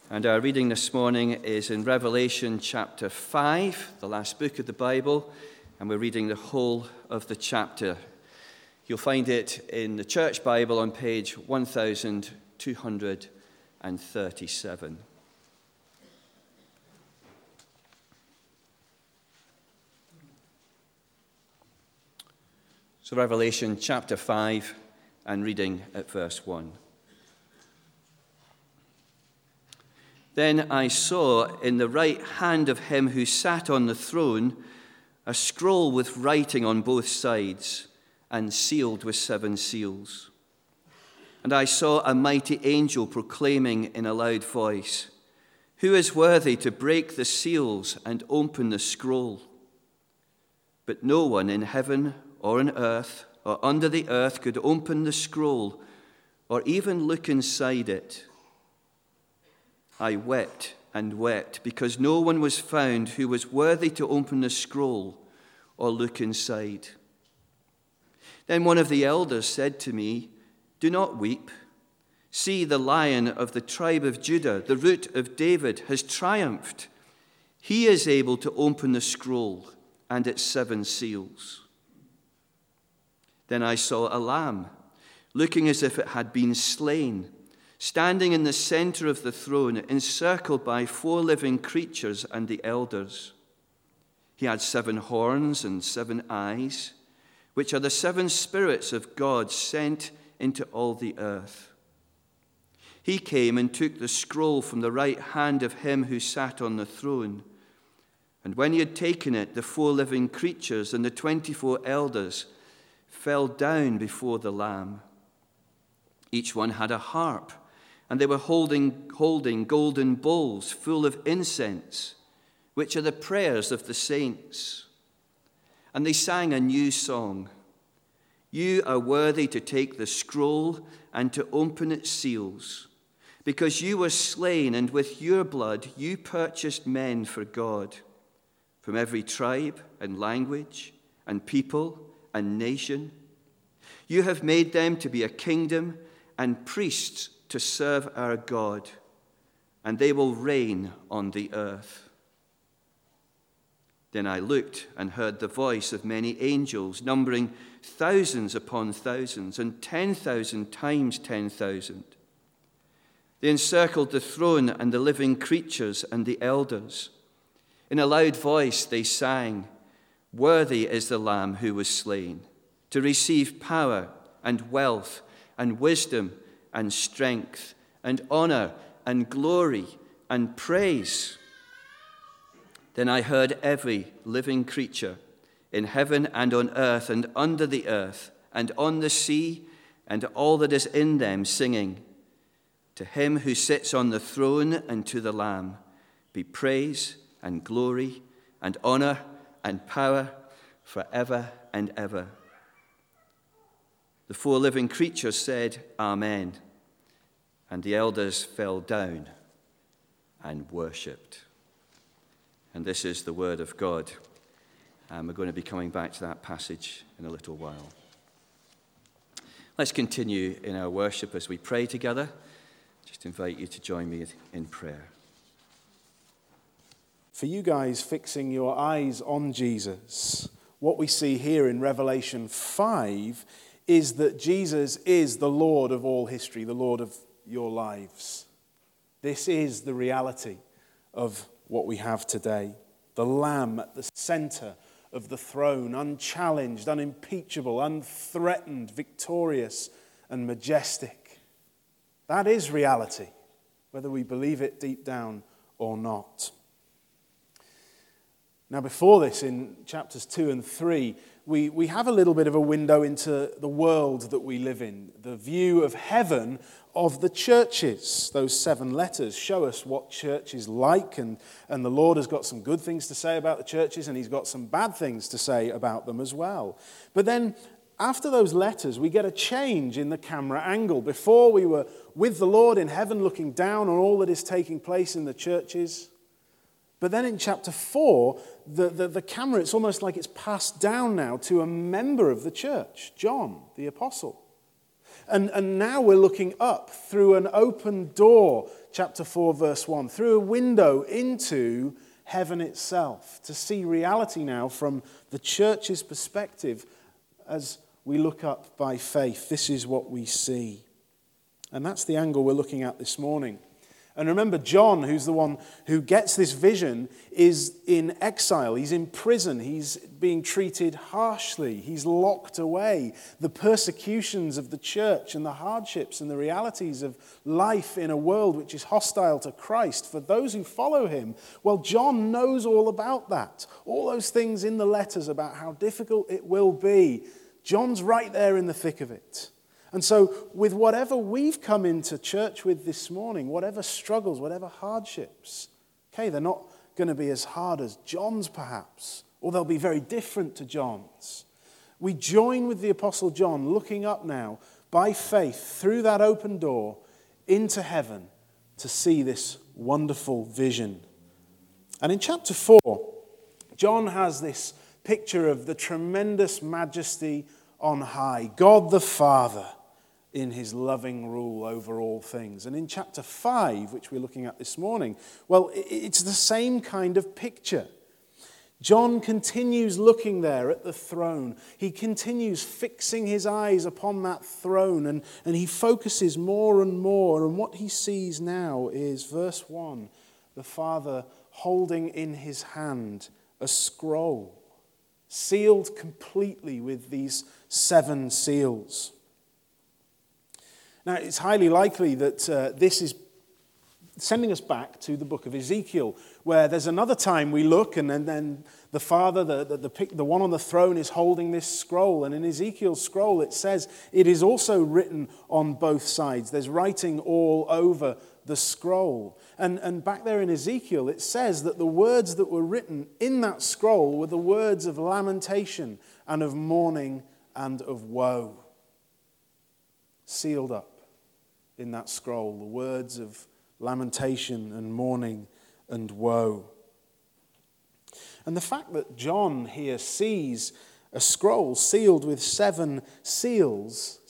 And our reading this morning is in Revelation chapter 5, the last book of the Bible, and we're reading the whole of the chapter. You'll find it in the Church Bible on page 1237. So Revelation chapter 5 and reading at verse 1. Then I saw in the right hand of him who sat on the throne a scroll with writing on both sides and sealed with 7 seals. And I saw a mighty angel proclaiming in a loud voice, "Who is worthy to break the seals and open the scroll?" But no one in heaven or on earth or under the earth could open the scroll or even look inside it. I wept and wept because no one was found who was worthy to open the scroll or look inside. Then one of the elders said to me, "Do not weep. See, the Lion of the tribe of Judah, the Root of David, has triumphed. He is able to open the scroll and its 7 seals." Then I saw a lamb, looking as if it had been slain, standing in the center of the throne, encircled by 4 living creatures and the elders. He had 7 horns and 7 eyes, which are the 7 spirits of God sent into all the earth. He came and took the scroll from the right hand of him who sat on the throne. And when he had taken it, the 4 living creatures and the 24 elders fell down before the Lamb. Each one had a harp, and they were holding golden bowls full of incense, which are the prayers of the saints. And they sang a new song. "You are worthy to take the scroll and to open its seals, because you were slain, and with your blood you purchased men for God, from every tribe and language and people and nation. You have made them to be a kingdom and priests to serve our God, and they will reign on the earth." Then I looked and heard the voice of many angels, numbering thousands upon thousands and 10,000 times 10,000. They encircled the throne and the living creatures and the elders. In a loud voice they sang, "Worthy is the Lamb who was slain, to receive power and wealth and wisdom and strength, and honor, and glory, and praise." Then I heard every living creature in heaven and on earth and under the earth and on the sea and all that is in them singing, "To him who sits on the throne and to the Lamb be praise and glory and honor and power forever and ever." The 4 living creatures said, "Amen." And the elders fell down and worshipped. And this is the word of God. And we're going to be coming back to that passage in a little while. Let's continue in our worship as we pray together. Just invite you to join me in prayer. For you guys fixing your eyes on Jesus, what we see here in Revelation 5 is that Jesus is the Lord of all history, the Lord of your lives. This is the reality of what we have today. The Lamb at the center of the throne, unchallenged, unimpeachable, unthreatened, victorious, and majestic. That is reality, whether we believe it deep down or not. Now, before this, in chapters 2 and 3, we have a little bit of a window into the world that we live in, the view of heaven of the churches. Those 7 letters show us what church is like, and the Lord has got some good things to say about the churches, and he's got some bad things to say about them as well. But then, after those letters, we get a change in the camera angle. Before, we were with the Lord in heaven, looking down on all that is taking place in the churches. But then in chapter 4, the camera, it's almost like it's passed down now to a member of the church, John, the apostle. And now we're looking up through an open door, chapter 4, verse 1, through a window into heaven itself, to see reality now from the church's perspective as we look up by faith. This is what we see. And that's the angle we're looking at this morning. And remember, John, who's the one who gets this vision, is in exile. He's in prison. He's being treated harshly. He's locked away. The persecutions of the church and the hardships and the realities of life in a world which is hostile to Christ, for those who follow him, well, John knows all about that. All those things in the letters about how difficult it will be. John's right there in the thick of it. And so with whatever we've come into church with this morning, whatever struggles, whatever hardships, okay, they're not going to be as hard as John's perhaps, or they'll be very different to John's. We join with the Apostle John looking up now by faith through that open door into heaven to see this wonderful vision. And in chapter 4, John has this picture of the tremendous majesty on high, God the Father, in his loving rule over all things. And in chapter 5, which we're looking at this morning, well, it's the same kind of picture. John continues looking there at the throne. He continues fixing his eyes upon that throne, and he focuses more and more. And what he sees now is, verse 1, the Father holding in his hand a scroll, sealed completely with these 7 seals. Now, it's highly likely that this is sending us back to the book of Ezekiel, where there's another time we look, and then the Father, the one on the throne, is holding this scroll. And in Ezekiel's scroll, it says it is also written on both sides. There's writing all over the scroll. And back there in Ezekiel, it says that the words that were written in that scroll were the words of lamentation and of mourning and of woe. Sealed up in that scroll, the words of lamentation and mourning and woe. And the fact that John here sees a scroll sealed with 7 seals,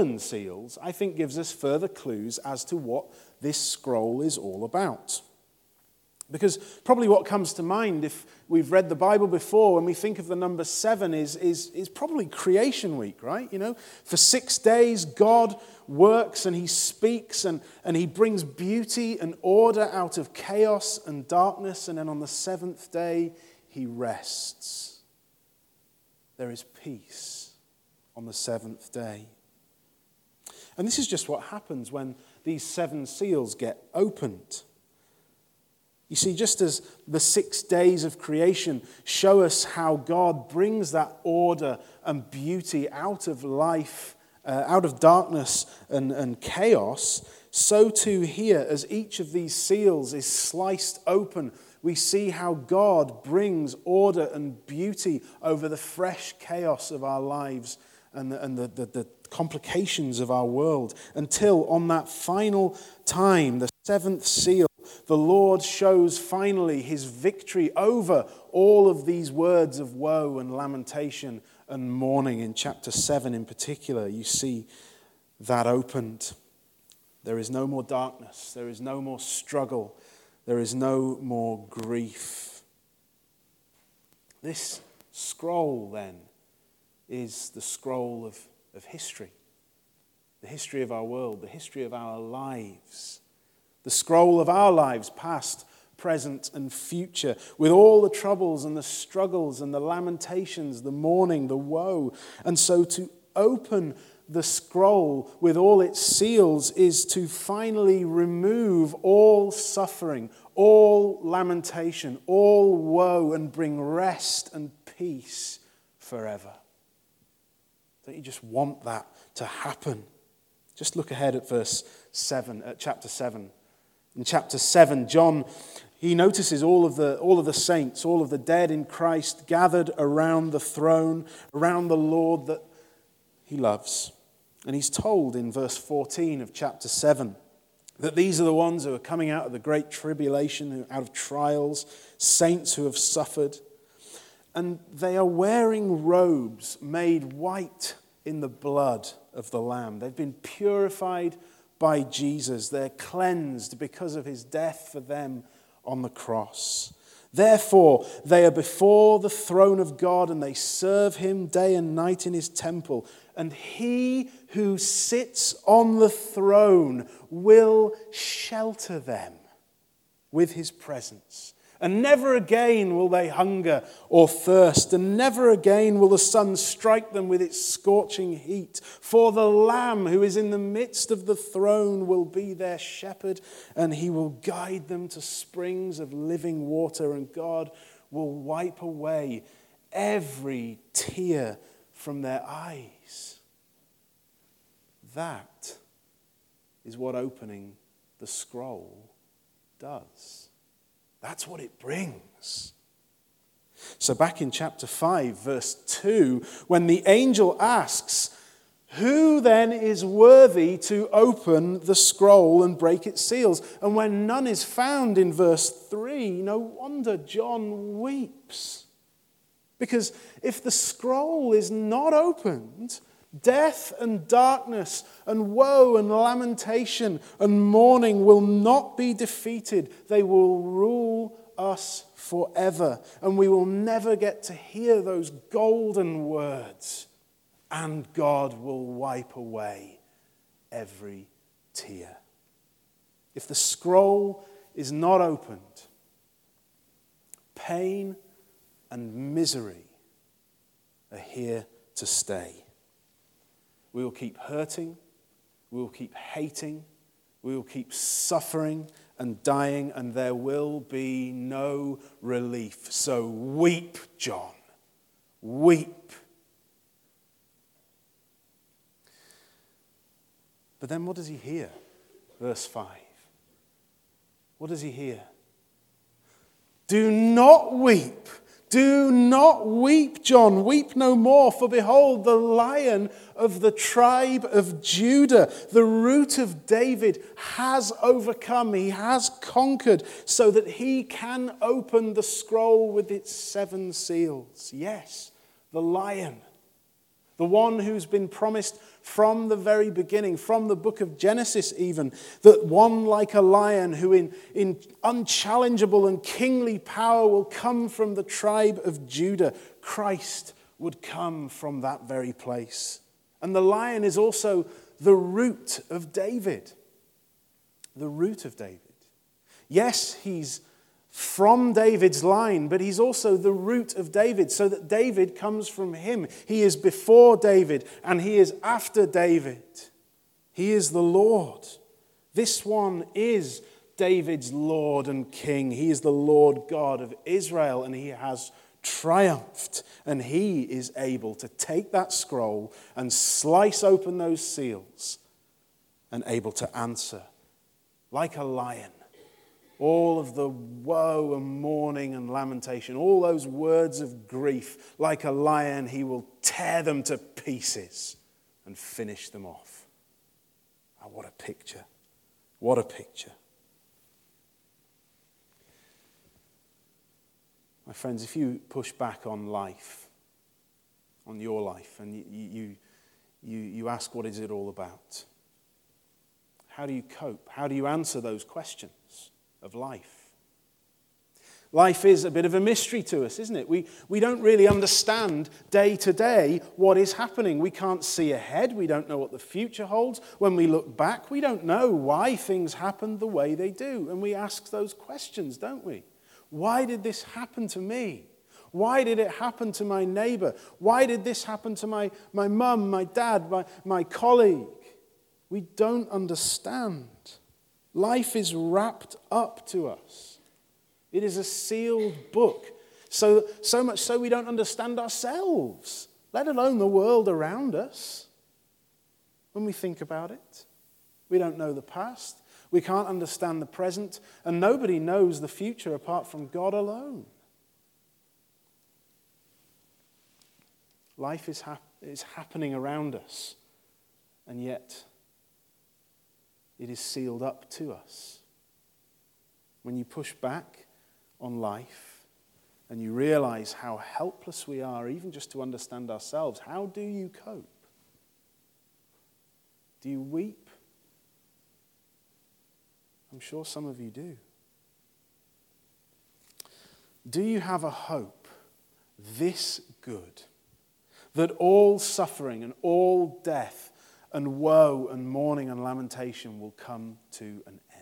I think gives us further clues as to what this scroll is all about. Because probably what comes to mind if we've read the Bible before when we think of the number 7 is probably creation week, right? You know, for 6 days God works and he speaks and he brings beauty and order out of chaos and darkness, and then on the 7th day he rests. There is peace on the 7th day. And this is just what happens when these 7 seals get opened. You see, just as the 6 days of creation show us how God brings that order and beauty out of life, out of darkness and chaos, so too here, as each of these seals is sliced open, we see how God brings order and beauty over the fresh chaos of our lives and the complications of our world, until on that final time, the 7th seal, the Lord shows finally his victory over all of these words of woe and lamentation and mourning. In chapter 7 in particular, you see that opened. There is no more darkness. There is no more struggle. There is no more grief. This scroll, then, is the scroll of history. The history of our world, the history of our lives. The scroll of our lives, past, present, and future, with all the troubles and the struggles and the lamentations, the mourning, the woe. And so to open the scroll with all its seals is to finally remove all suffering, all lamentation, all woe, and bring rest and peace forever. Don't you just want that to happen? Just look ahead at verse 7, at chapter 7. In chapter 7, John, he notices all of the saints, all of the dead in Christ gathered around the throne, around the Lord that he loves. And he's told in verse 14 of chapter 7 that these are the ones who are coming out of the great tribulation, out of trials, saints who have suffered. And they are wearing robes made white in the blood of the Lamb. They've been purified by Jesus. They're cleansed because of his death for them on the cross. Therefore, they are before the throne of God and they serve him day and night in his temple. And he who sits on the throne will shelter them with his presence. And never again will they hunger or thirst, and never again will the sun strike them with its scorching heat. For the Lamb who is in the midst of the throne will be their shepherd, and he will guide them to springs of living water, and God will wipe away every tear from their eyes. That is what opening the scroll does. That's what it brings. So back in chapter 5, verse 2, when the angel asks, who then is worthy to open the scroll and break its seals? And when none is found in verse 3, no wonder John weeps. Because if the scroll is not opened, death and darkness and woe and lamentation and mourning will not be defeated. They will rule us forever. And we will never get to hear those golden words. And God will wipe away every tear. If the scroll is not opened, pain and misery are here to stay. We will keep hurting, we will keep hating, we will keep suffering and dying, and there will be no relief. So weep, John, weep. But then what does he hear? Verse 5. What does he hear? Do not weep. Do not weep, John. Weep no more, for behold, the Lion of the tribe of Judah, the Root of David, has overcome. He has conquered so that he can open the scroll with its 7 seals. Yes, the Lion. The one who's been promised from the very beginning, from the book of Genesis even, that one like a lion who in unchallengeable and kingly power will come from the tribe of Judah. Christ would come from that very place. And the Lion is also the root of David. The root of David. Yes, he's from David's line, but he's also the root of David, so that David comes from him. He is before David, and he is after David. He is the Lord. This one is David's Lord and King. He is the Lord God of Israel, and he has triumphed. And he is able to take that scroll and slice open those seals and able to answer like a lion. All of the woe and mourning and lamentation, all those words of grief, like a lion, he will tear them to pieces and finish them off. Oh, what a picture. What a picture. My friends, if you push back on life, on your life, and you ask what is it all about, how do you cope? How do you answer those questions of life? Life is a bit of a mystery to us, isn't it? We don't really understand day to day what is happening. We can't see ahead. We don't know what the future holds. When we look back, we don't know why things happen the way they do. And we ask those questions, don't we? Why did this happen to me? Why did it happen to my neighbor? Why did this happen to my mum, my dad, my colleague? We don't understand. Life is wrapped up to us. It is a sealed book. So much so we don't understand ourselves, let alone the world around us. When we think about it, we don't know the past. We can't understand the present. And nobody knows the future apart from God alone. Life is happening around us. And yet it is sealed up to us. When you push back on life and you realize how helpless we are, even just to understand ourselves, how do you cope? Do you weep? I'm sure some of you do. Do you have a hope this good, that all suffering and all death and woe and mourning and lamentation will come to an end?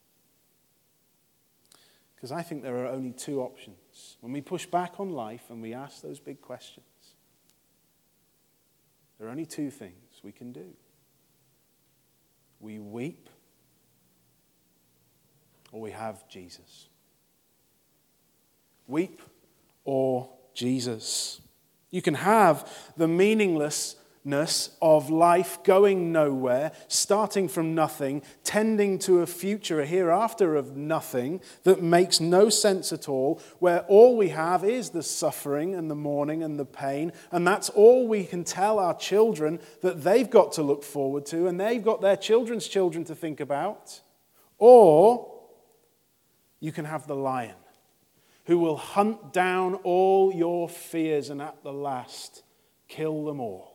Because I think there are only two options. When we push back on life and we ask those big questions, there are only two things we can do. We weep, or we have Jesus. Weep or Jesus. You can have the meaninglessness of life going nowhere, starting from nothing, tending to a future, a hereafter of nothing that makes no sense at all, where all we have is the suffering and the mourning and the pain, and that's all we can tell our children that they've got to look forward to, and they've got their children's children to think about. Or you can have the Lion, who will hunt down all your fears and at the last kill them all.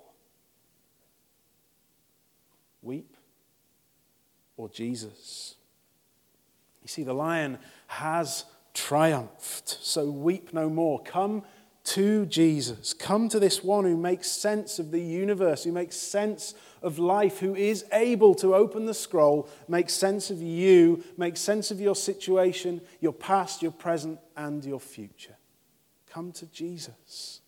Weep or Jesus? You see, the Lion has triumphed, so weep no more. Come to Jesus. Come to this one who makes sense of the universe, who makes sense of life, who is able to open the scroll, make sense of you, make sense of your situation, your past, your present, and your future. Come to Jesus.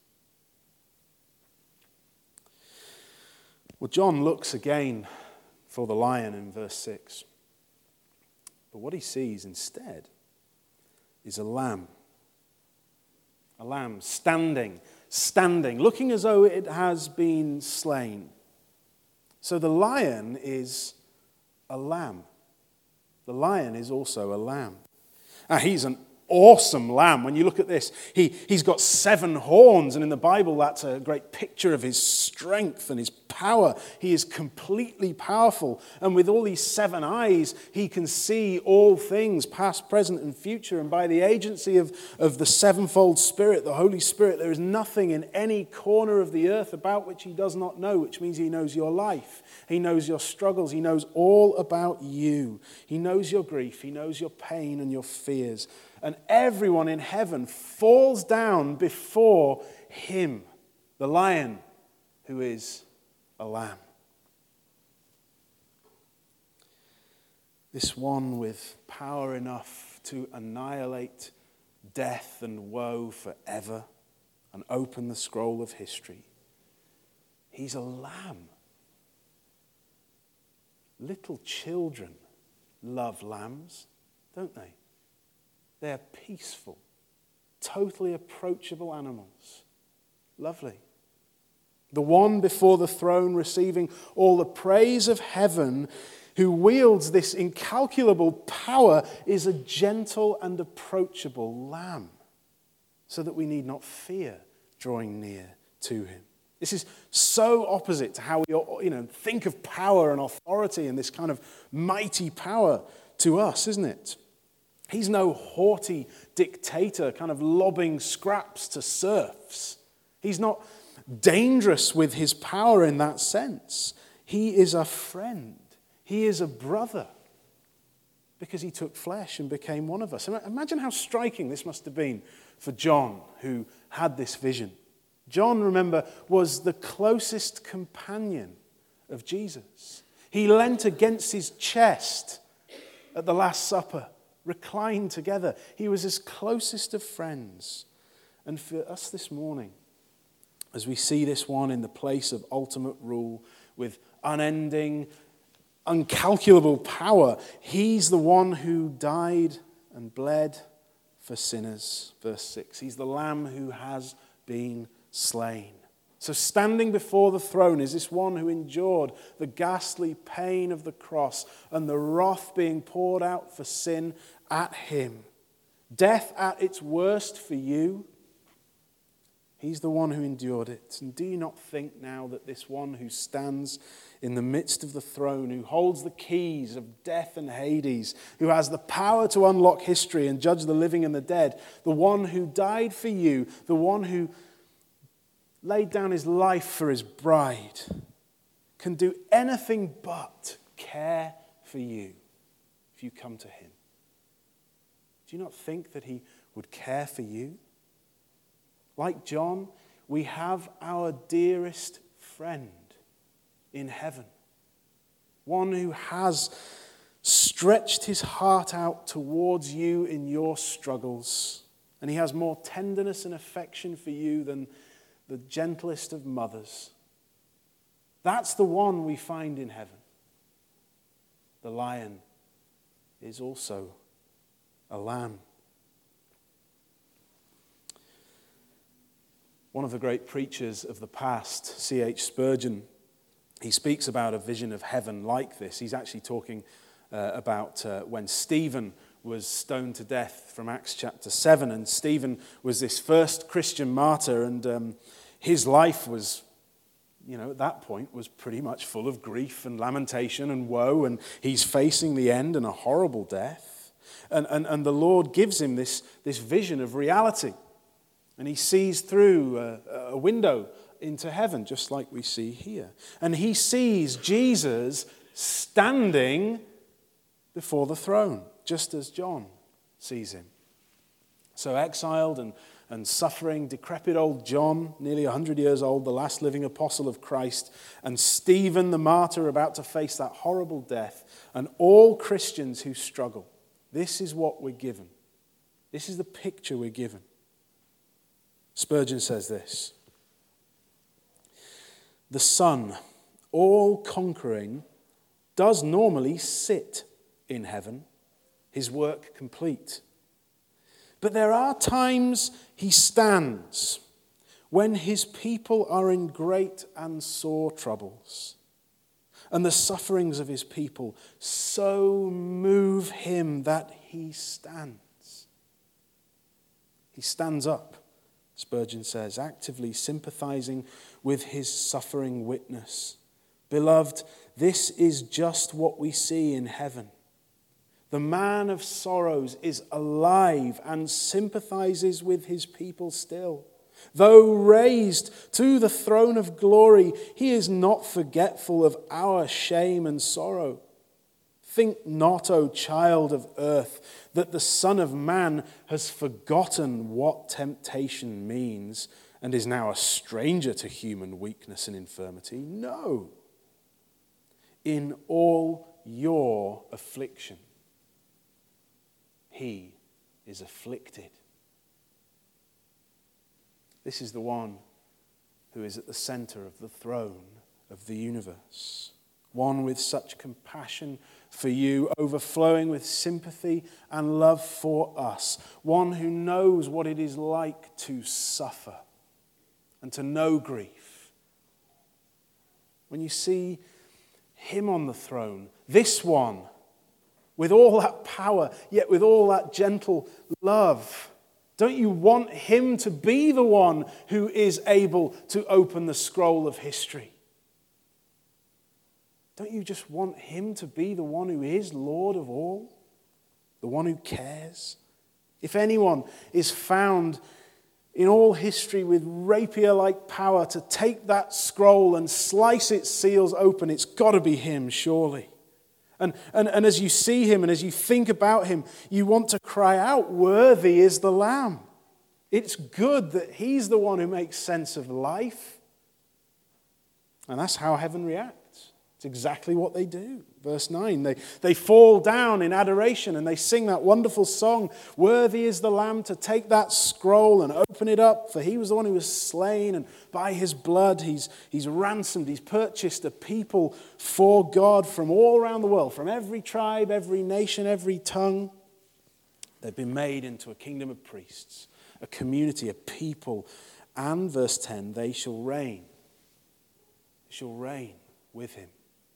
Well, John looks again for the lion in verse 6. But what he sees instead is a lamb. A lamb standing, looking as though it has been slain. So the lion is a lamb. The lion is also a lamb. Now, he's an awesome lamb. When you look at this, he's got 7 horns, and in the Bible that's a great picture of his strength and his power. He is completely powerful, and with all these 7 eyes, he can see all things, past, present, and future, and by the agency of the sevenfold Spirit, the Holy Spirit, there is nothing in any corner of the earth about which he does not know, which means he knows your life, he knows your struggles, he knows all about you, he knows your grief, he knows your pain and your fears. And everyone in heaven falls down before him, the lion who is a lamb. This one with power enough to annihilate death and woe forever and open the scroll of history. He's a lamb. Little children love lambs, don't they? They're peaceful, totally approachable animals. Lovely. The one before the throne receiving all the praise of heaven, who wields this incalculable power, is a gentle and approachable lamb, so that we need not fear drawing near to him. This is so opposite to how we think of power and authority and this kind of mighty power to us, isn't it? He's no haughty dictator kind of lobbing scraps to serfs. He's not dangerous with his power in that sense. He is a friend. He is a brother because he took flesh and became one of us. Imagine how striking this must have been for John, who had this vision. John, remember, was the closest companion of Jesus. He leant against his chest at the Last Supper, reclined together. He was his closest of friends. And for us this morning, as we see this one in the place of ultimate rule with unending, incalculable power, he's the one who died and bled for sinners. Verse 6, he's the lamb who has been slain. So standing before the throne is this one who endured the ghastly pain of the cross and the wrath being poured out for sin at him. Death at its worst for you. He's the one who endured it. And do you not think now that this one who stands in the midst of the throne, who holds the keys of death and Hades, who has the power to unlock history and judge the living and the dead, the one who died for you, the one who laid down his life for his bride, can do anything but care for you if you come to him. Do you not think that he would care for you? Like John, we have our dearest friend in heaven, one who has stretched his heart out towards you in your struggles, and he has more tenderness and affection for you than the gentlest of mothers. That's the one we find in heaven. The lion is also a lamb. One of the great preachers of the past, C.H. Spurgeon, he speaks about a vision of heaven like this. He's actually talking about when Stephen was stoned to death from Acts chapter 7. And Stephen was this first Christian martyr, and his life was, at that point, was pretty much full of grief and lamentation and woe, and he's facing the end and a horrible death. And the Lord gives him this vision of reality. And he sees through a window into heaven, just like we see here. And he sees Jesus standing before the throne, just as John sees him. So exiled and suffering, decrepit old John, nearly 100 years old, the last living apostle of Christ, and Stephen the martyr about to face that horrible death, and all Christians who struggle. This is what we're given. This is the picture we're given. Spurgeon says this: the Son, all-conquering, does normally sit in heaven, his work complete. But there are times he stands when his people are in great and sore troubles, and the sufferings of his people so move him that he stands. He stands up, Spurgeon says, actively sympathizing with his suffering witness. Beloved, this is just what we see in heaven. The man of sorrows is alive and sympathizes with his people still. Though raised to the throne of glory, he is not forgetful of our shame and sorrow. Think not, O child of earth, that the Son of Man has forgotten what temptation means and is now a stranger to human weakness and infirmity. No. In all your affliction, he is afflicted. This is the one who is at the center of the throne of the universe. One with such compassion for you, overflowing with sympathy and love for us. One who knows what it is like to suffer and to know grief. When you see him on the throne, this one, with all that power, yet with all that gentle love, don't you want him to be the one who is able to open the scroll of history? Don't you just want him to be the one who is Lord of all? The one who cares? If anyone is found in all history with rapier-like power to take that scroll and slice its seals open, it's got to be him, surely. And as you see him and as you think about him, you want to cry out, worthy is the Lamb. It's good that he's the one who makes sense of life. And that's how heaven reacts. It's exactly what they do. Verse 9, they fall down in adoration and they sing that wonderful song, worthy is the Lamb to take that scroll and open it up, for he was the one who was slain, and by his blood he's ransomed, he's purchased a people for God from all around the world, from every tribe, every nation, every tongue. They've been made into a kingdom of priests, a community, a people, and verse 10, they shall reign. They shall reign with him.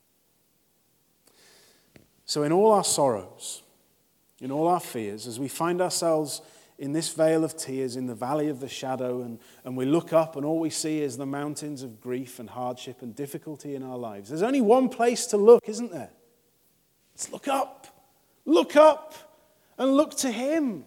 So in all our sorrows, in all our fears, as we find ourselves in this vale of tears, in the valley of the shadow, and we look up and all we see is the mountains of grief and hardship and difficulty in our lives, there's only one place to look, isn't there? It's look up and look to him.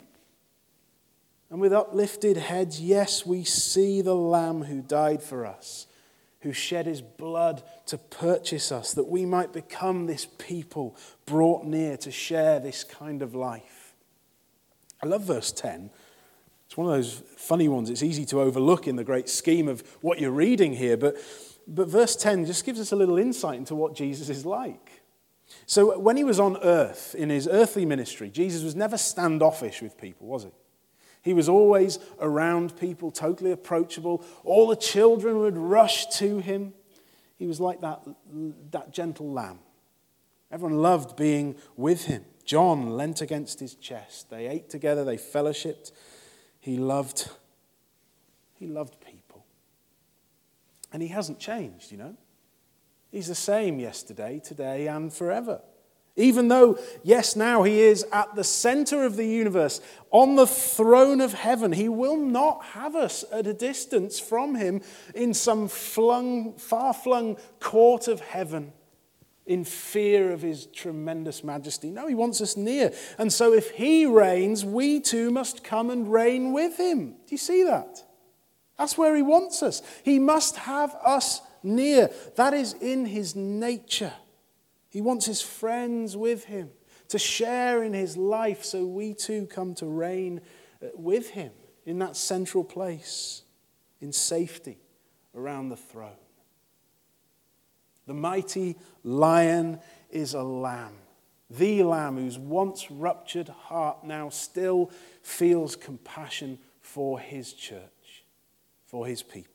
And with uplifted heads, yes, we see the Lamb who died for us. who shed his blood to purchase us, that we might become this people brought near to share this kind of life. I love verse 10. It's one of those funny ones. It's easy to overlook in the great scheme of what you're reading here, but verse 10 just gives us a little insight into what Jesus is like. So when he was on earth, in his earthly ministry, Jesus was never standoffish with people, was he? He was always around people, totally approachable. All the children would rush to him. He was like that gentle lamb. Everyone loved being with him. John leant against his chest. They ate together, they fellowshipped. He loved people. And he hasn't changed, you know. He's the same yesterday, today, and forever. Even though, yes, now he is at the center of the universe, on the throne of heaven, he will not have us at a distance from him in some far-flung court of heaven in fear of his tremendous majesty. No, he wants us near. And so if he reigns, we too must come and reign with him. Do you see that? That's where he wants us. He must have us near. That is in his nature. He wants his friends with him, to share in his life, so we too come to reign with him in that central place, in safety around the throne. The mighty lion is a lamb, the lamb whose once ruptured heart now still feels compassion for his church, for his people.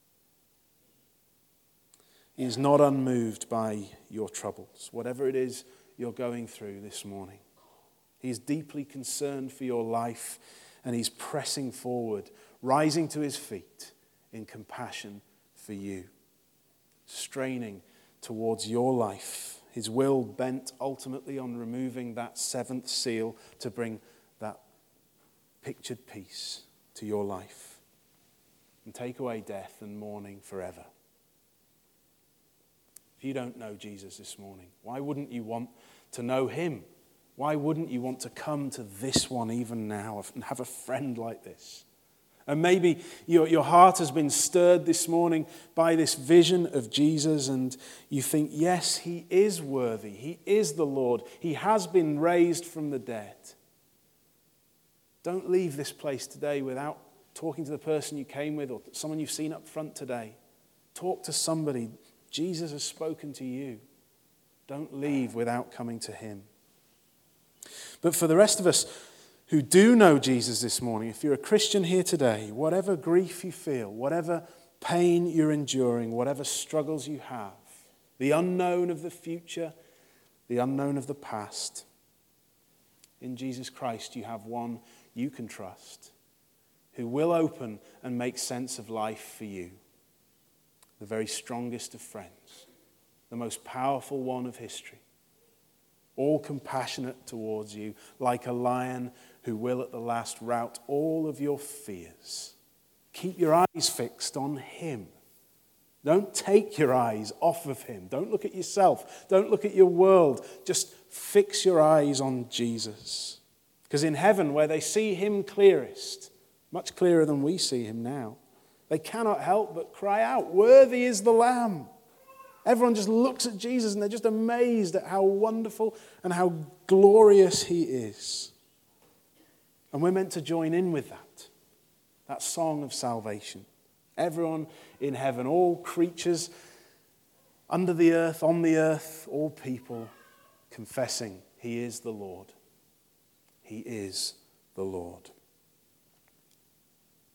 He is not unmoved by your troubles, whatever it is you're going through this morning. He is deeply concerned for your life, and he's pressing forward, rising to his feet in compassion for you, straining towards your life, his will bent ultimately on removing that seventh seal to bring that pictured peace to your life and take away death and mourning forever. If you don't know Jesus this morning, why wouldn't you want to know him? Why wouldn't you want to come to this one even now and have a friend like this? And maybe your heart has been stirred this morning by this vision of Jesus, and you think, yes, he is worthy. He is the Lord. He has been raised from the dead. Don't leave this place today without talking to the person you came with or someone you've seen up front today. Talk to somebody. Jesus has spoken to you. Don't leave without coming to him. But for the rest of us who do know Jesus this morning, if you're a Christian here today, whatever grief you feel, whatever pain you're enduring, whatever struggles you have, the unknown of the future, the unknown of the past, in Jesus Christ you have one you can trust, who will open and make sense of life for you. The very strongest of friends, the most powerful one of history, all compassionate towards you, like a lion who will at the last rout all of your fears. Keep your eyes fixed on him. Don't take your eyes off of him. Don't look at yourself. Don't look at your world. Just fix your eyes on Jesus. Because in heaven, where they see him clearest, much clearer than we see him now, they cannot help but cry out, "Worthy is the Lamb." Everyone just looks at Jesus and they're just amazed at how wonderful and how glorious he is. And we're meant to join in with that song of salvation. Everyone in heaven, all creatures under the earth, on the earth, all people confessing he is the Lord. He is the Lord.